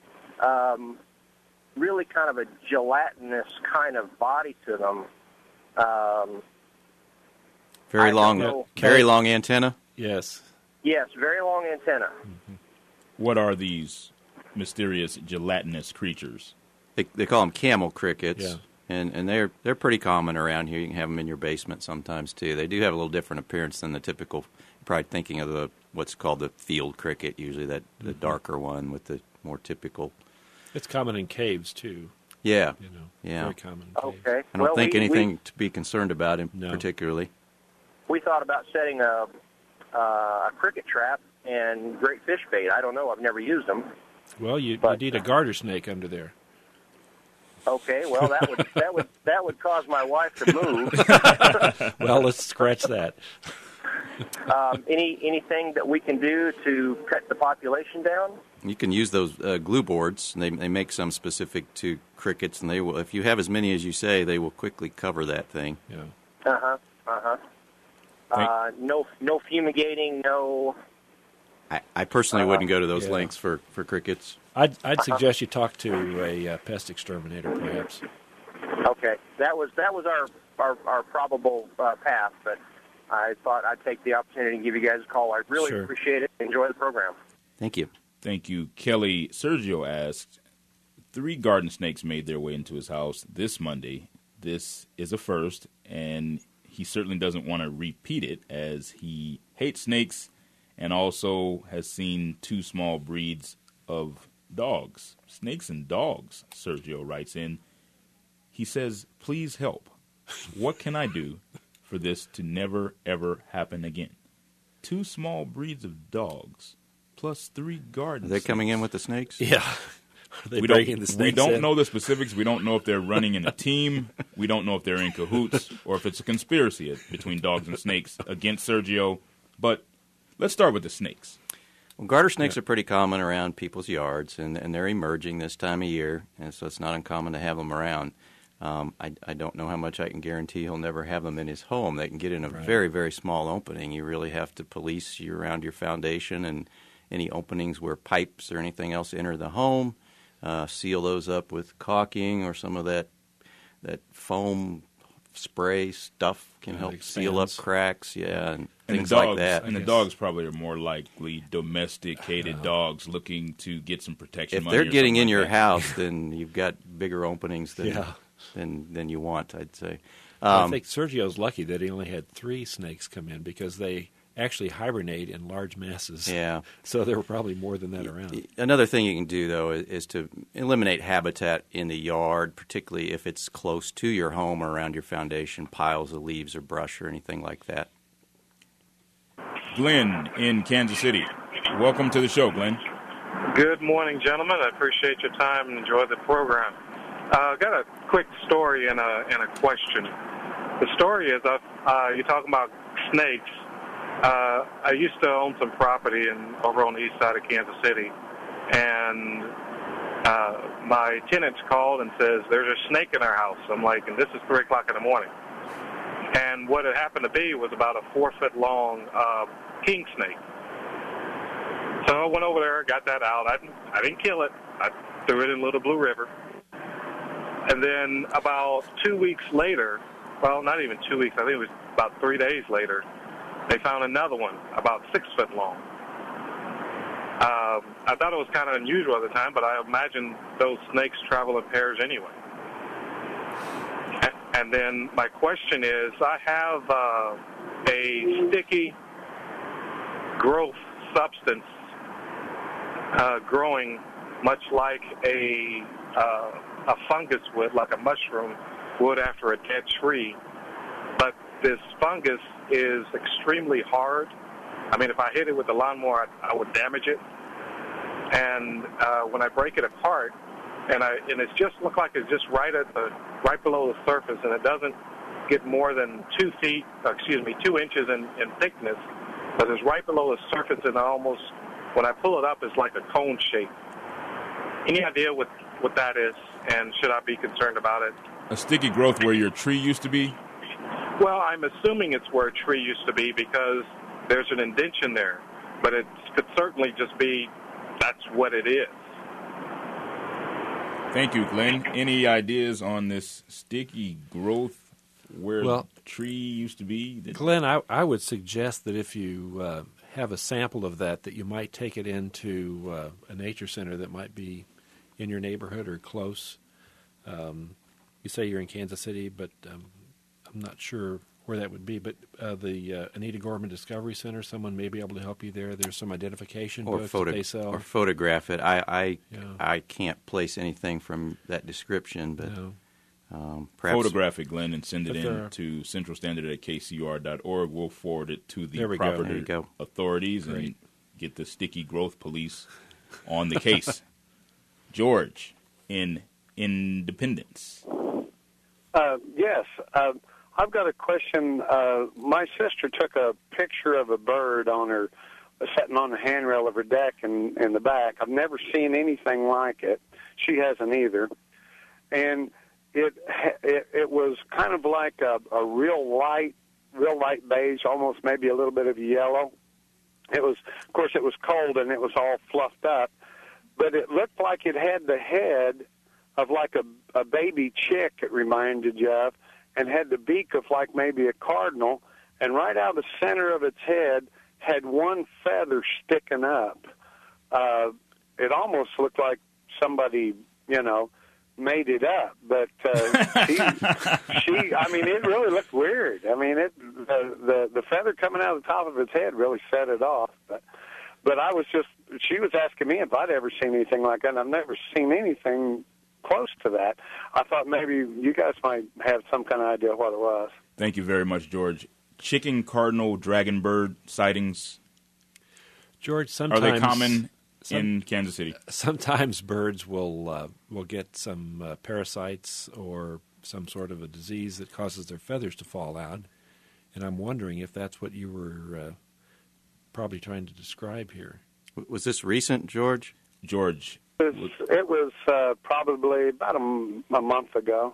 [SPEAKER 8] Really kind of a gelatinous kind of body to them.
[SPEAKER 3] Very long antenna.
[SPEAKER 2] Yes.
[SPEAKER 8] Yes, very long antenna.
[SPEAKER 1] What are these mysterious gelatinous creatures?
[SPEAKER 3] They call them camel crickets.
[SPEAKER 2] Yeah.
[SPEAKER 3] And they're pretty common around here. You can have them in your basement sometimes too. They do have a little different appearance than the typical. Probably thinking of what's called the field cricket, usually the darker one with the more typical.
[SPEAKER 2] It's common in caves too.
[SPEAKER 3] Yeah,
[SPEAKER 2] Yeah. Very common in caves.
[SPEAKER 8] Okay.
[SPEAKER 3] I don't think anything to be concerned about particularly.
[SPEAKER 8] We thought about setting a cricket trap and great fish bait. I don't know. I've never used them.
[SPEAKER 2] Well, you need a garter snake under there.
[SPEAKER 8] Okay, well that would cause my wife to move.
[SPEAKER 2] Well, let's scratch that.
[SPEAKER 8] Anything that we can do to cut the population down?
[SPEAKER 3] You can use those glue boards. They make some specific to crickets, and they will. If you have as many as you say, they will quickly cover that thing.
[SPEAKER 2] Yeah.
[SPEAKER 8] No fumigating. No.
[SPEAKER 3] I personally wouldn't go to those lengths for crickets.
[SPEAKER 2] I'd suggest you talk to a pest exterminator, perhaps.
[SPEAKER 8] Okay, that was our probable path, but I thought I'd take the opportunity to give you guys a call. I really appreciate it. Enjoy the program.
[SPEAKER 3] Thank you.
[SPEAKER 1] Thank you, Kelly. Sergio asked, 3 garden snakes made their way into his house this Monday. This is a first, and he certainly doesn't want to repeat it as he hates snakes and also has seen 2 small breeds of dogs. Snakes and dogs, Sergio writes in. He says, please help. What can I do for this to never, ever happen again? 2 small breeds of dogs plus 3 garden
[SPEAKER 3] Are they coming in with the snakes?
[SPEAKER 2] Yeah.
[SPEAKER 1] We don't know the specifics. We don't know if they're running in a team. We don't know if they're in cahoots or if it's a conspiracy between dogs and snakes against Sergio. But let's start with the snakes.
[SPEAKER 3] Well, garter snakes are pretty common around people's yards, and they're emerging this time of year, and so it's not uncommon to have them around. I don't know how much I can guarantee he'll never have them in his home. They can get in a very, very small opening. You really have to police around your foundation and any openings where pipes or anything else enter the home. Seal those up with caulking or some of that foam spray stuff can help seal up cracks, and things like that.
[SPEAKER 1] And the dogs probably are more likely domesticated dogs looking to get some protection.
[SPEAKER 3] If
[SPEAKER 1] money
[SPEAKER 3] they're getting in
[SPEAKER 1] like
[SPEAKER 3] your
[SPEAKER 1] that.
[SPEAKER 3] house, then you've got bigger openings than you want, I'd say.
[SPEAKER 2] I think Sergio's lucky that he only had 3 snakes come in because they actually hibernate in large masses.
[SPEAKER 3] Yeah.
[SPEAKER 2] So there were probably more than that around.
[SPEAKER 3] Another thing you can do, though, is to eliminate habitat in the yard, particularly if it's close to your home or around your foundation, piles of leaves or brush or anything like that.
[SPEAKER 1] Glenn in Kansas City. Welcome to the show, Glenn.
[SPEAKER 9] Good morning, gentlemen. I appreciate your time and enjoy the program. I've got a quick story and a question. The story is, you're talking about snakes. I used to own some property over on the east side of Kansas City, and my tenants called and says, there's a snake in our house. I'm like, and this is 3 o'clock in the morning. And what it happened to be was about a 4-foot-long king snake. So I went over there, got that out. I didn't kill it. I threw it in Little Blue River. And then about 2 weeks later, well, not even 2 weeks, I think it was about 3 days later, they found another one about 6 foot long. I thought it was kind of unusual at the time, but I imagine those snakes travel in pairs anyway. And then my question is, I have a sticky growth substance growing much like a fungus would, like a mushroom would after a dead tree. But this fungus is extremely hard. I mean, if I hit it with the lawnmower, I would damage it. And when I break it apart, and it's just look like it's just right below the surface, and it doesn't get more than 2 inches in thickness, but it's right below the surface, and almost when I pull it up, it's like a cone shape. Any idea what that is, and should I be concerned about it?
[SPEAKER 1] A sticky growth where your tree used to be?
[SPEAKER 9] Well, I'm assuming it's where a tree used to be because there's an indentation there, but it could certainly just be that's what it is.
[SPEAKER 1] Thank you, Glenn. Any ideas on this sticky growth where the tree used to be?
[SPEAKER 2] Glenn, I would suggest that if you have a sample of that you might take it into a nature center that might be in your neighborhood or close. You say you're in Kansas City, but I'm not sure where that would be. But the Anita Gorman Discovery Center, someone may be able to help you there. There's some identification books that they sell.
[SPEAKER 3] Or photograph it. I can't place anything from that description, but perhaps
[SPEAKER 1] photograph it, Glenn, and send it in to centralstandard@kcur.org. We'll forward it to the proper authorities and get the sticky growth police on the case. George in Independence.
[SPEAKER 10] Yes. I've got a question. My sister took a picture of a bird on her, sitting on the handrail of her deck in the back. I've never seen anything like it. She hasn't either. And it was kind of like a real light beige, almost maybe a little bit of yellow. It was, of course, it was cold and it was all fluffed up, but it looked like it had the head of like a baby chick, it reminded you of, and had the beak of like maybe a cardinal, and right out of the center of its head had one feather sticking up. It almost looked like somebody, made it up, but I mean, it really looked weird. I mean, the feather coming out of the top of its head really set it off, but I was she was asking me if I'd ever seen anything like that, and I've never seen anything close to that. I thought maybe you guys might have some kind of idea what it was.
[SPEAKER 1] Thank you very much, George. Chicken, cardinal, dragon bird sightings,
[SPEAKER 2] George, sometimes
[SPEAKER 1] are they common in Kansas City?
[SPEAKER 2] Sometimes birds will get some parasites or some sort of a disease that causes their feathers to fall out, and I'm wondering if that's what you were probably trying to describe here.
[SPEAKER 3] Was this recent, George?
[SPEAKER 1] George.
[SPEAKER 10] It was probably about a month ago,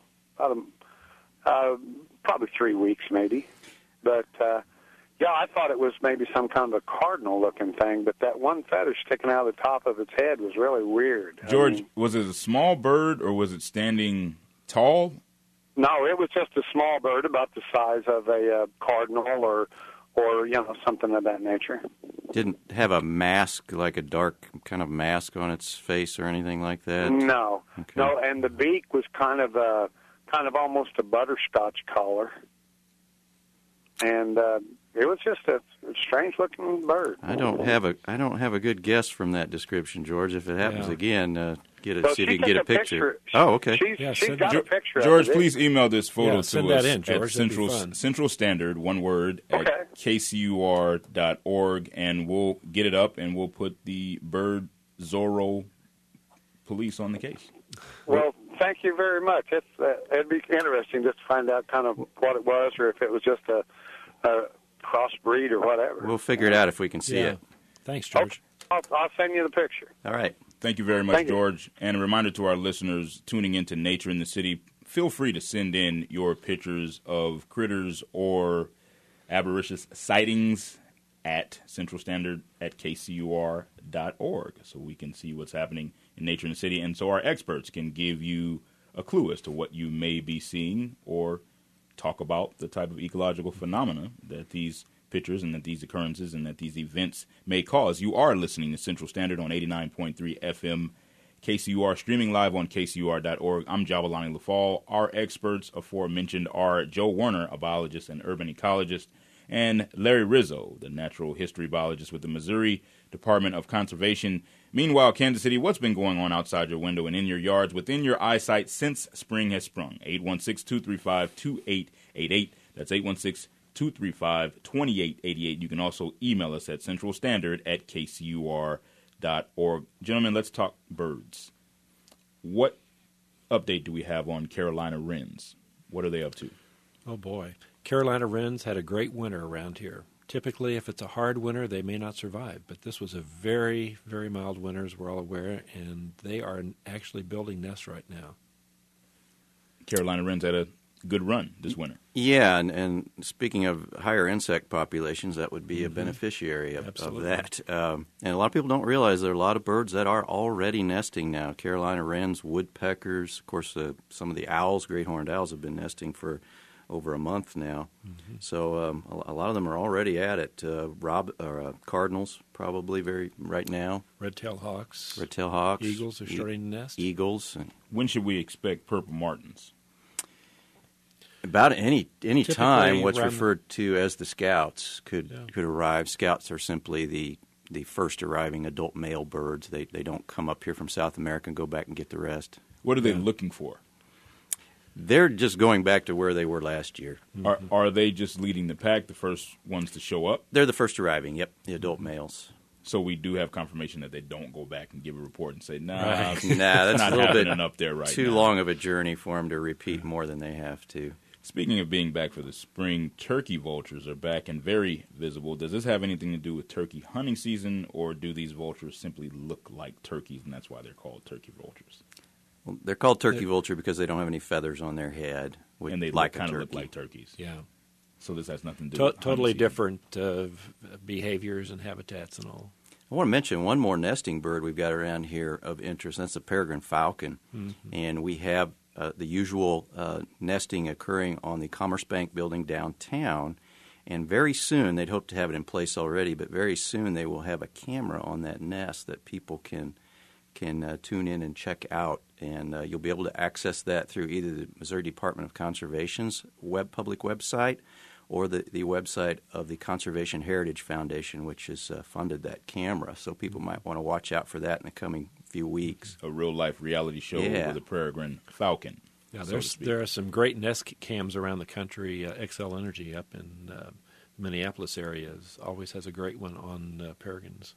[SPEAKER 10] probably 3 weeks maybe. But, I thought it was maybe some kind of a cardinal-looking thing, but that one feather sticking out of the top of its head was really weird.
[SPEAKER 1] George, was it a small bird or was it standing tall?
[SPEAKER 10] No, it was just a small bird about the size of a cardinal or something of that nature.
[SPEAKER 3] Didn't have a mask, like a dark kind of mask on its face or anything like that?
[SPEAKER 10] No.
[SPEAKER 3] Okay.
[SPEAKER 10] No, and the beak was kind of almost a butterscotch color. And it was just a strange-looking bird.
[SPEAKER 3] I don't have a good guess from that description, George. If it happens again, see if you can get a picture. Oh, okay.
[SPEAKER 10] She's got a picture.
[SPEAKER 1] George, please email this photo to us
[SPEAKER 2] that in, George.
[SPEAKER 1] at Central Standard, one word, at kcur.org, and we'll get it up and we'll put the bird Zorro police on the case.
[SPEAKER 10] Well, thank you very much. It'd be interesting just to find out kind of what it was, or if it was just a crossbreed or whatever.
[SPEAKER 3] We'll figure it out if we can see it.
[SPEAKER 2] Thanks, George.
[SPEAKER 10] Okay. I'll send you the picture.
[SPEAKER 3] All right.
[SPEAKER 1] Thank you very much, George. And a reminder to our listeners tuning into Nature in the City, feel free to send in your pictures of critters or avaricious sightings at Central Standard at kcur.org so we can see what's happening in Nature in the City, and so our experts can give you a clue as to what you may be seeing or talk about the type of ecological phenomena that these pictures and that these occurrences and that these events may cause. You are listening to Central Standard on 89.3 FM KCUR, streaming live on kcur.org. I'm Jabalani Lafall. Our experts aforementioned are Joe Werner, a biologist and urban ecologist, and Larry Rizzo, the natural history biologist with the Missouri Department of Conservation. Meanwhile, Kansas City, what's been going on outside your window and in your yards, within your eyesight since spring has sprung? 816-235-2888. That's 816-235-2888. You can also email us at centralstandard@kcur.org. Gentlemen, let's talk birds. What update do we have on Carolina wrens? What are they up to?
[SPEAKER 2] Oh, boy. Carolina wrens had a great winter around here. Typically, if it's a hard winter, they may not survive. But this was a very, very mild winter, as we're all aware, and they are actually building nests right now.
[SPEAKER 1] Carolina wrens had a good run this winter.
[SPEAKER 3] Yeah, and speaking of higher insect populations, that would be a beneficiary of that. And a lot of people don't realize there are a lot of birds that are already nesting now. Carolina wrens, woodpeckers, of course, some of the owls, great horned owls, have been nesting for over a month now. So a lot of them are already at it. Cardinals probably right now.
[SPEAKER 2] Red-tailed hawks.
[SPEAKER 3] Eagles
[SPEAKER 2] are starting to nest.
[SPEAKER 3] Eagles.
[SPEAKER 1] When should we expect purple martins?
[SPEAKER 3] About any time what's referred to as the scouts could arrive. Scouts are simply the first arriving adult male birds. They don't come up here from South America and go back and get the rest.
[SPEAKER 1] What are they looking for?
[SPEAKER 3] They're just going back to where they were last year.
[SPEAKER 1] Are they just leading the pack, the first ones to show up?
[SPEAKER 3] They're the first arriving, yep, the adult males.
[SPEAKER 1] So we do have confirmation that they don't go back and give a report and say,
[SPEAKER 3] that's
[SPEAKER 1] not
[SPEAKER 3] a little bit
[SPEAKER 1] up there right
[SPEAKER 3] too
[SPEAKER 1] now.
[SPEAKER 3] long of a journey for them to repeat more than they have to.
[SPEAKER 1] Speaking of being back for the spring, turkey vultures are back and very visible. Does this have anything to do with turkey hunting season, or do these vultures simply look like turkeys, and that's why they're called turkey vultures?
[SPEAKER 3] Well, they're called turkey vulture because they don't have any feathers on their head.
[SPEAKER 1] And they kind of look like turkeys.
[SPEAKER 2] Yeah.
[SPEAKER 1] So this has nothing to do with
[SPEAKER 2] totally different behaviors and habitats and all.
[SPEAKER 3] I want to mention one more nesting bird we've got around here of interest. That's the peregrine falcon. And we have the usual nesting occurring on the Commerce Bank building downtown. And very soon, they'd hope to have it in place already, but very soon they will have a camera on that nest that people can tune in and check out. And you'll be able to access that through either the Missouri Department of Conservation's public website or the website of the Conservation Heritage Foundation, which has funded that camera. So people might want to watch out for that in the coming few weeks.
[SPEAKER 1] A real-life reality show with a peregrine falcon.
[SPEAKER 2] Yeah, there are some great nest cams around the country. XL Energy up in Minneapolis area always has a great one on peregrines.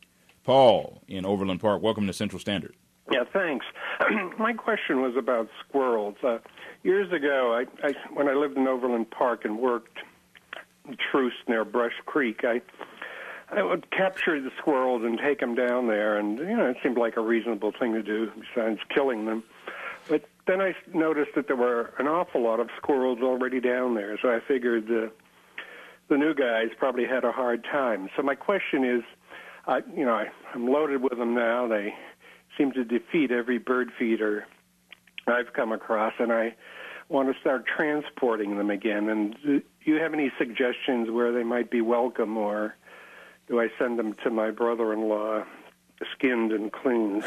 [SPEAKER 1] Paul in Overland Park, welcome to Central Standard.
[SPEAKER 11] Yeah, thanks. My question was about squirrels. Years ago, when I lived in Overland Park and worked truce near Brush Creek, I would capture the squirrels and take them down there, and it seemed like a reasonable thing to do besides killing them. But then I noticed that there were an awful lot of squirrels already down there, so I figured the new guys probably had a hard time. So my question is, I'm loaded with them now. They seem to defeat every bird feeder I've come across, and I want to start transporting them again. And do you have any suggestions where they might be welcome, or do I send them to my brother-in-law skinned and cleaned?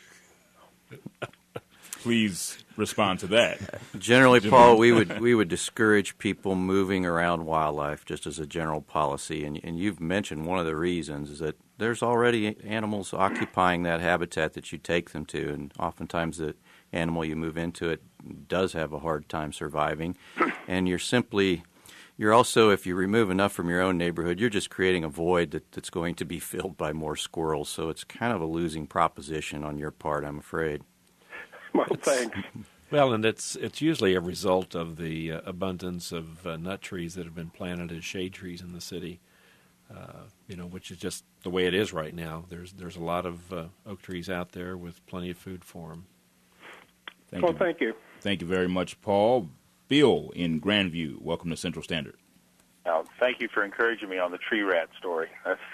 [SPEAKER 1] Please respond to that.
[SPEAKER 3] Generally, Paul, we would discourage people moving around wildlife just as a general policy. And you've mentioned one of the reasons is that there's already animals occupying that habitat that you take them to, and oftentimes the animal you move into it does have a hard time surviving. And you're also, if you remove enough from your own neighborhood, you're just creating a void that's going to be filled by more squirrels. So it's kind of a losing proposition on your part, I'm afraid.
[SPEAKER 11] Well, thanks.
[SPEAKER 2] Well, and it's usually a result of the abundance of nut trees that have been planted as shade trees in the city, which is just the way it is right now. There's a lot of oak trees out there with plenty of food for them.
[SPEAKER 11] Thank you.
[SPEAKER 1] Thank you very much, Paul. Bill in Grandview, welcome to Central Standard.
[SPEAKER 12] Thank you for encouraging me on the tree rat story.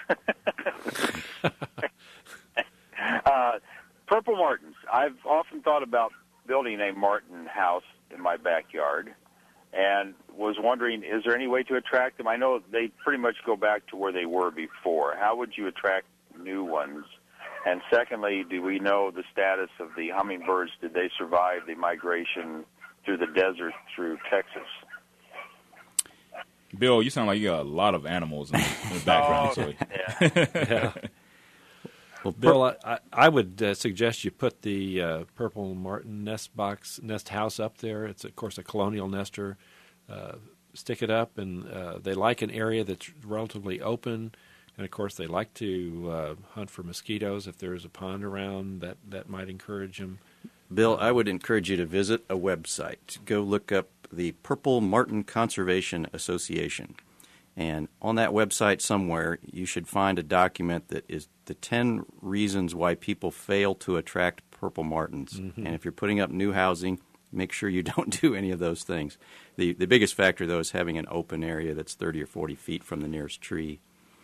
[SPEAKER 12] Purple martins. I've often thought about building a martin house in my backyard and was wondering, is there any way to attract them? I know they pretty much go back to where they were before. How would you attract new ones? And secondly, do we know the status of the hummingbirds? Did they survive the migration through the desert through Texas?
[SPEAKER 1] Bill, you sound like you got a lot of animals in the background.
[SPEAKER 2] Yeah. Well, Bill, I would suggest you put the purple martin nest house up there. It's, of course, a colonial nester. Stick it up, and they like an area that's relatively open. And, of course, they like to hunt for mosquitoes. If there's a pond around, that might encourage them.
[SPEAKER 3] Bill, I would encourage you to visit a website. Go look up the Purple Martin Conservation Association. And on that website somewhere, you should find a document that is the 10 reasons why people fail to attract purple martins. Mm-hmm. And if you're putting up new housing, make sure you don't do any of those things. The biggest factor, though, is having an open area that's 30 or 40 feet from the nearest tree.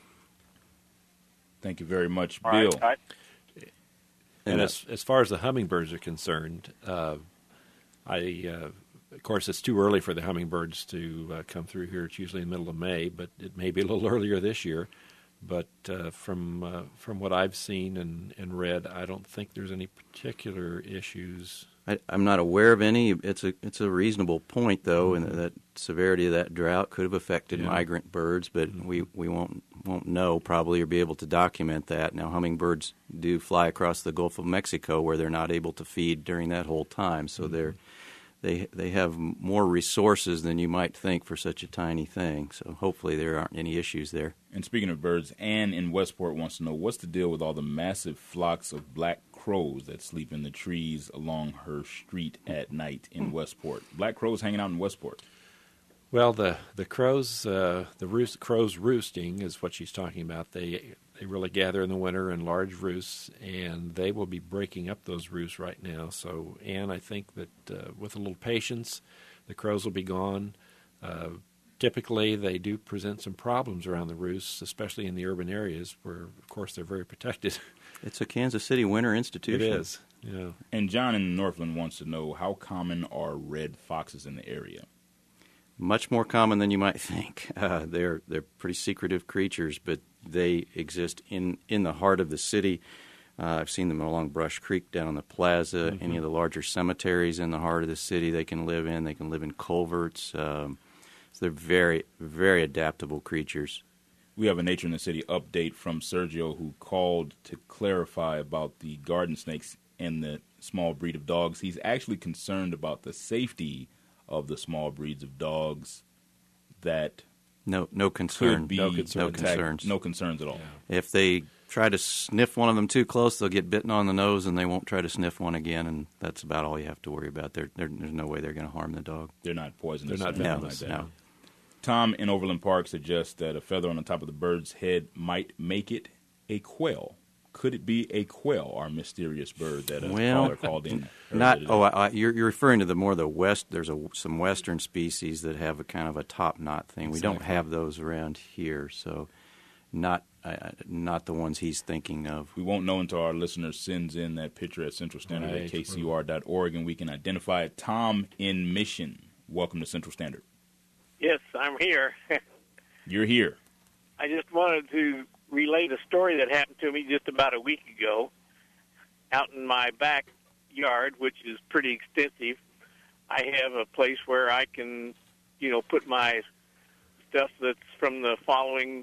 [SPEAKER 1] Thank you very much,
[SPEAKER 12] All
[SPEAKER 1] Bill.
[SPEAKER 12] right.
[SPEAKER 2] And as far as the hummingbirds are concerned, of course, it's too early for the hummingbirds to come through here. It's usually in the middle of May, but it may be a little earlier this year. But from what I've seen and read, I don't think there's any particular issues.
[SPEAKER 3] I'm not aware of any. It's a reasonable point, though, and that severity of that drought could have affected migrant birds, but we won't know probably or be able to document that. Now, hummingbirds do fly across the Gulf of Mexico where they're not able to feed during that whole time, so they have more resources than you might think for such a tiny thing. So hopefully there aren't any issues there.
[SPEAKER 1] And speaking of birds, Ann in Westport wants to know, what's the deal with all the massive flocks of black crows that sleep in the trees along her street at night in Westport? Black crows hanging out in Westport.
[SPEAKER 2] Well, the crows, crows roosting is what she's talking about. They really gather in the winter in large roosts, and they will be breaking up those roosts right now. So, Ann, I think that with a little patience, the crows will be gone. Typically, they do present some problems around the roosts, especially in the urban areas where, of course, they're very protected.
[SPEAKER 3] It's a Kansas City winter institution.
[SPEAKER 2] It is, yeah.
[SPEAKER 1] And John in Northland wants to know, how common are red foxes in the area?
[SPEAKER 3] Much more common than you might think. They're pretty secretive creatures, but they exist in the heart of the city. I've seen them along Brush Creek down on the plaza, any of the larger cemeteries in the heart of the city they can live in. They can live in culverts. So they're very, very adaptable creatures.
[SPEAKER 1] We have a Nature in the City update from Sergio, who called to clarify about the garden snakes and the small breed of dogs. He's actually concerned about the safety of the small breeds of dogs. That
[SPEAKER 3] no concern.
[SPEAKER 1] Could be
[SPEAKER 3] no concerns.
[SPEAKER 1] No concerns at all.
[SPEAKER 3] Yeah. If they try to sniff one of them too close, they'll get bitten on the nose, and they won't try to sniff one again. And that's about all you have to worry about. There's no way they're going to harm the dog.
[SPEAKER 1] They're not poisonous.
[SPEAKER 2] They're not venomous.
[SPEAKER 1] Like that. No. Tom in Overland Park suggests that a feather on the top of the bird's head might make it a quail. Could it be a quail, our mysterious bird that a caller called in?
[SPEAKER 3] You're referring to the west. There's some western species that have a kind of a top knot thing. Exactly. We don't have those around here, so not the ones he's thinking of.
[SPEAKER 1] We won't know until our listener sends in that picture at Central Standard at kcur.org, and we can identify it. Tom in Mission, welcome to Central Standard.
[SPEAKER 13] Yes, I'm here.
[SPEAKER 1] You're here.
[SPEAKER 13] I just wanted to relate a story that happened to me just about a week ago out in my backyard, which is pretty extensive. I have a place where I can, put my stuff that's from the following,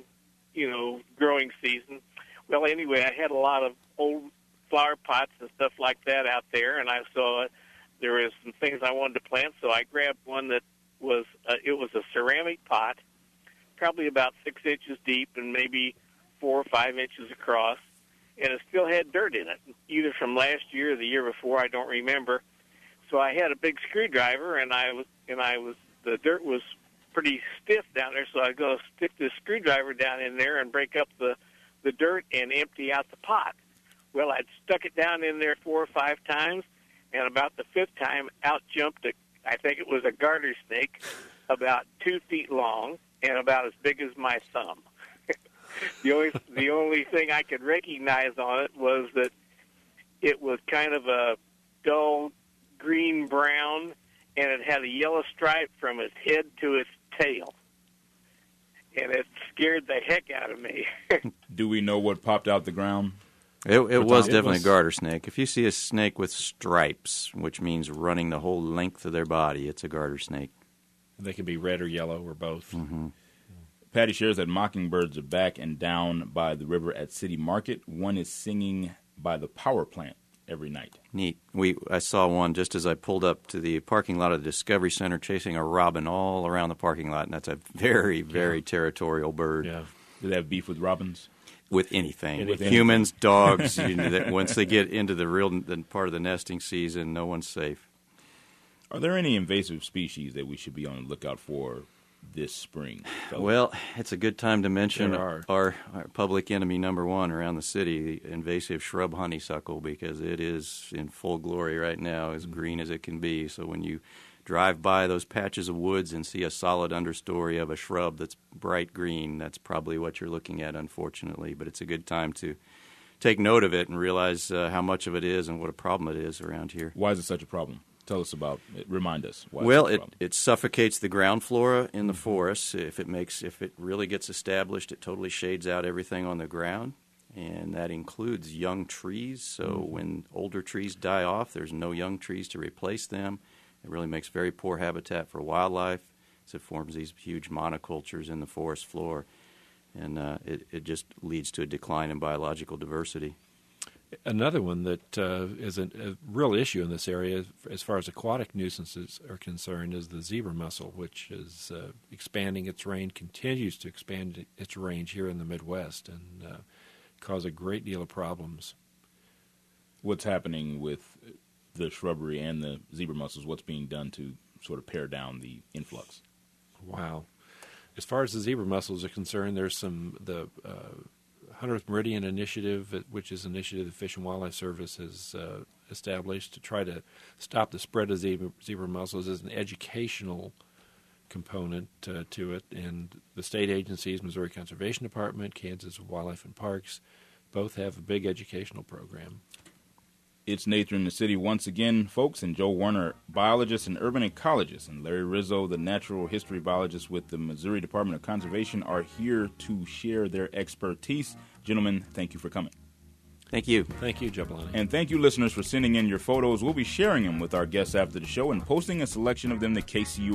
[SPEAKER 13] growing season. Well, anyway, I had a lot of old flower pots and stuff like that out there, and I saw there was some things I wanted to plant, so I grabbed one that was a ceramic pot, probably about 6 inches deep and maybe 4 or 5 inches across, and it still had dirt in it, either from last year or the year before, I don't remember. So I had a big screwdriver, and the dirt was pretty stiff down there, so I go stick the screwdriver down in there and break up the dirt and empty out the pot. Well, I'd stuck it down in there 4 or 5 times, and about the 5th time, out jumped I think it was a garter snake, about 2 feet long and about as big as my thumb. The only thing I could recognize on it was that it was kind of a dull green-brown, and it had a yellow stripe from its head to its tail. And it scared the heck out of me.
[SPEAKER 1] Do we know what popped out the ground?
[SPEAKER 3] It was definitely a garter snake. If you see a snake with stripes, which means running the whole length of their body, it's a garter snake.
[SPEAKER 2] They can be red or yellow or both.
[SPEAKER 3] Mm-hmm.
[SPEAKER 1] Patty shares that mockingbirds are back and down by the river at City Market. One is singing by the power plant every night.
[SPEAKER 3] Neat. I saw one just as I pulled up to the parking lot of the Discovery Center, chasing a robin all around the parking lot, and that's a very, very territorial bird.
[SPEAKER 1] Yeah. Do they have beef with robins?
[SPEAKER 3] With anything. With humans, dogs. Once they get into the part of the nesting season, no one's safe.
[SPEAKER 1] Are there any invasive species that we should be on the lookout for this spring, fellas?
[SPEAKER 3] Well, it's a good time to mention our public enemy number one around the city, the invasive shrub honeysuckle, because it is in full glory right now, as green as it can be. So when you drive by those patches of woods and see a solid understory of a shrub that's bright green, that's probably what you're looking at, unfortunately. But it's a good time to take note of it and realize how much of it is and what a problem it is around here.
[SPEAKER 1] Why is it such a problem? Tell us about it. Remind us.
[SPEAKER 3] Well, it suffocates the ground flora in the forest. If it really gets established, it totally shades out everything on the ground, and that includes young trees. So when older trees die off, there's no young trees to replace them. It really makes very poor habitat for wildlife, as it forms these huge monocultures in the forest floor, and it just leads to a decline in biological diversity.
[SPEAKER 2] Another one that is a real issue in this area, as far as aquatic nuisances are concerned, is the zebra mussel, which is expanding its range, continues to expand its range here in the Midwest, and cause a great deal of problems.
[SPEAKER 1] What's happening with the shrubbery and the zebra mussels? What's being done to sort of pare down the influx?
[SPEAKER 2] Wow. As far as the zebra mussels are concerned, there's the 100th Meridian Initiative, which is an initiative the Fish and Wildlife Service has established to try to stop the spread of zebra mussels, as an educational component to it. And the state agencies, Missouri Conservation Department, Kansas Wildlife and Parks, both have a big educational program.
[SPEAKER 1] It's Nature in the City once again, folks, and Joe Werner, biologist and urban ecologist, and Larry Rizzo, the natural history biologist with the Missouri Department of Conservation, are here to share their expertise. Gentlemen, thank you for coming.
[SPEAKER 3] Thank you.
[SPEAKER 2] Thank you, Jabalani.
[SPEAKER 1] And thank you, listeners, for sending in your photos. We'll be sharing them with our guests after the show and posting a selection of them to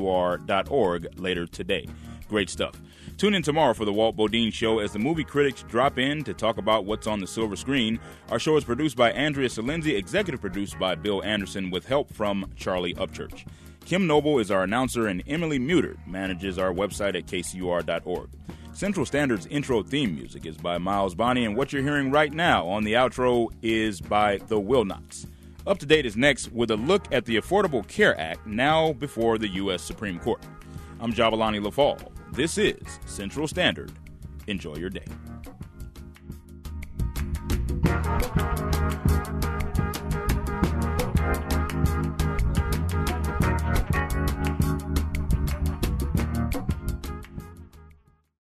[SPEAKER 1] kcur.org later today. Great stuff. Tune in tomorrow for the Walt Bodine Show as the movie critics drop in to talk about what's on the silver screen. Our show is produced by Andrea Salenzi, executive produced by Bill Anderson, with help from Charlie Upchurch. Kim Noble is our announcer, and Emily Mutert manages our website at kcur.org. Central Standard's intro theme music is by Miles Bonney, and what you're hearing right now on the outro is by the Wilnots. Up to Date is next with a look at the Affordable Care Act, now before the U.S. Supreme Court. I'm Jabalani LaFall. This is Central Standard. Enjoy your day.